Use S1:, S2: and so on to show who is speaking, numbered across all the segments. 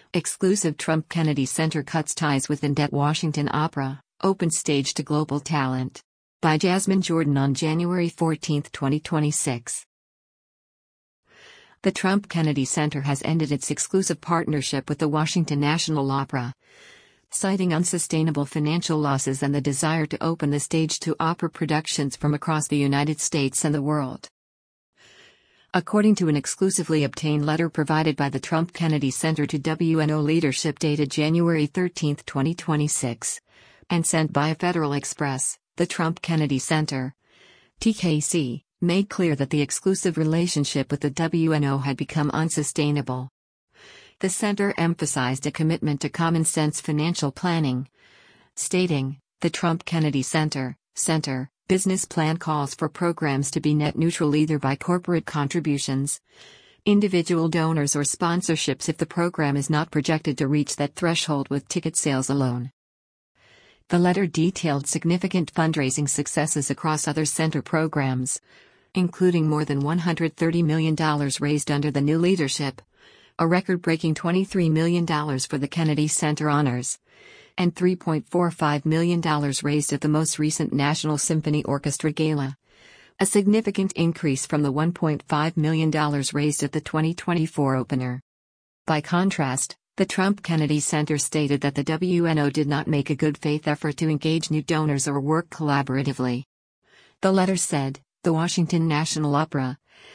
S1: Exclusive Trump Kennedy Center cuts ties with in-debt Washington Opera, opens stage to global talent. By Jasmine Jordan on January 14, 2026. The Trump Kennedy Center has ended its exclusive partnership with the Washington National Opera, citing unsustainable financial losses and the desire to open the stage to opera productions from across the United States and the world. According to an exclusively obtained letter provided by the Trump Kennedy Center to WNO leadership dated January 13, 2026, and sent by Federal Express, the Trump Kennedy Center, TKC, made clear that the exclusive relationship with the WNO had become unsustainable. The center emphasized a commitment to common-sense financial planning, stating, "The Trump Kennedy Center business plan calls for programs to be net neutral either by corporate contributions, individual donors or sponsorships if the program is not projected to reach that threshold with ticket sales alone." The letter detailed significant fundraising successes across other center programs, including more than $130 million raised under the new leadership, a record-breaking $23 million for the Kennedy Center Honors, and $3.45 million raised at the most recent National Symphony Orchestra Gala, a significant increase from the $1.5 million raised at the 2024 opener. By contrast, the Trump Kennedy Center stated that the WNO did not make a good faith effort to engage new donors or work collaboratively. The letter said, "The Washington National Opera,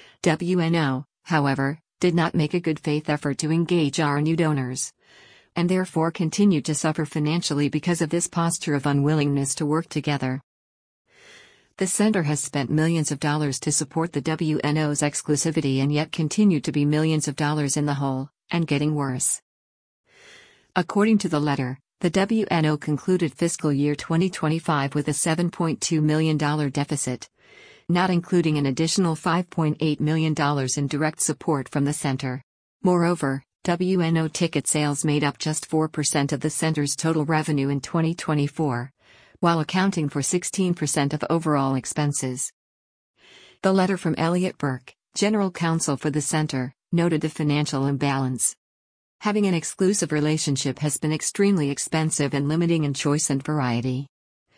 S1: WNO, however, did not make a good faith effort to engage our new donors, and therefore continued to suffer financially because of this posture of unwillingness to work together." The center has spent millions of dollars to support the WNO's exclusivity and yet continued to be millions of dollars in the hole, and getting worse. According to the letter, the WNO concluded fiscal year 2025 with a $7.2 million deficit, not including an additional $5.8 million in direct support from the center. Moreover, WNO ticket sales made up just 4% of the center's total revenue in 2024, while accounting for 16% of overall expenses. The letter from Elliot Burke, general counsel for the center, noted the financial imbalance. Having an exclusive relationship has been extremely expensive and limiting in choice and variety.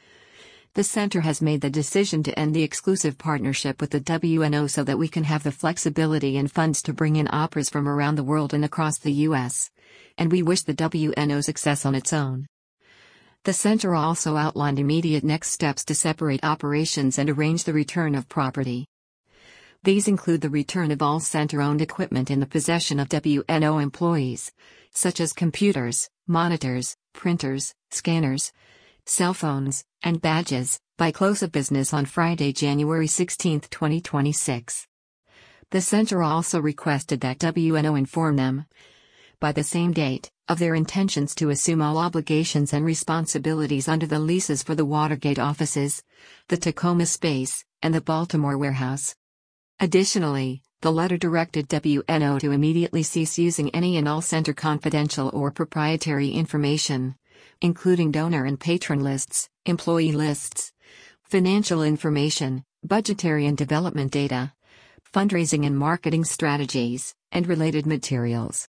S1: The center has made the decision to end the exclusive partnership with the WNO so that we can have the flexibility and funds to bring in operas from around the world and across the U.S., and we wish the WNO success on its own. The center also outlined immediate next steps to separate operations and arrange the return of property. These include the return of all center-owned equipment in the possession of WNO employees, such as computers, monitors, printers, scanners, cell phones, and badges, by close of business on Friday, January 16, 2026. The center also requested that WNO inform them, by the same date, of their intentions to assume all obligations and responsibilities under the leases for the Watergate offices, the Tacoma space, and the Baltimore warehouse. Additionally, the letter directed WNO to immediately cease using any and all center confidential or proprietary information, including donor and patron lists, employee lists, financial information, budgetary and development data, fundraising and marketing strategies, and related materials.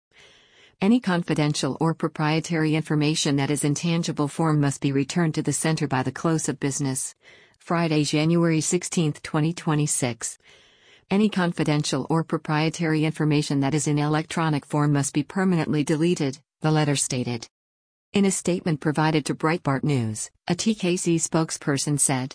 S1: Any confidential or proprietary information that is in tangible form must be returned to the center by the close of business, Friday, January 16, 2026. Any confidential or proprietary information that is in electronic form must be permanently deleted, the letter stated. In a statement provided to Breitbart News, a TKC spokesperson said,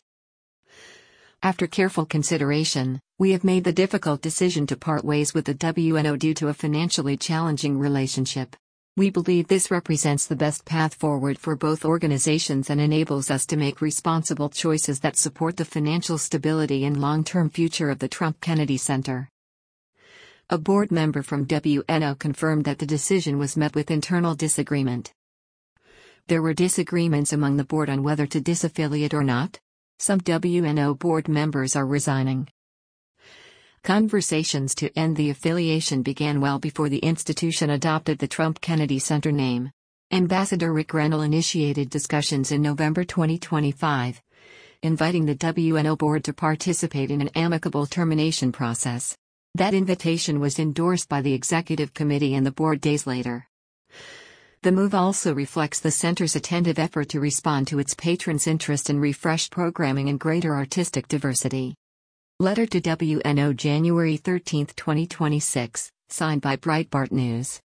S1: "After careful consideration, we have made the difficult decision to part ways with the WNO due to a financially challenging relationship. We believe this represents the best path forward for both organizations and enables us to make responsible choices that support the financial stability and long-term future of the Trump Kennedy Center." A board member from WNO confirmed that the decision was met with internal disagreement. There were disagreements among the board on whether to disaffiliate or not. Some WNO board members are resigning. Conversations to end the affiliation began well before the institution adopted the Trump Kennedy Center name. Ambassador Rick Grenell initiated discussions in November 2025, inviting the WNO board to participate in an amicable termination process. That invitation was endorsed by the executive committee and the board days later. The move also reflects the center's attentive effort to respond to its patrons' interest in refreshed programming and greater artistic diversity. Letter to WNO, January 13, 2026, signed by Breitbart News.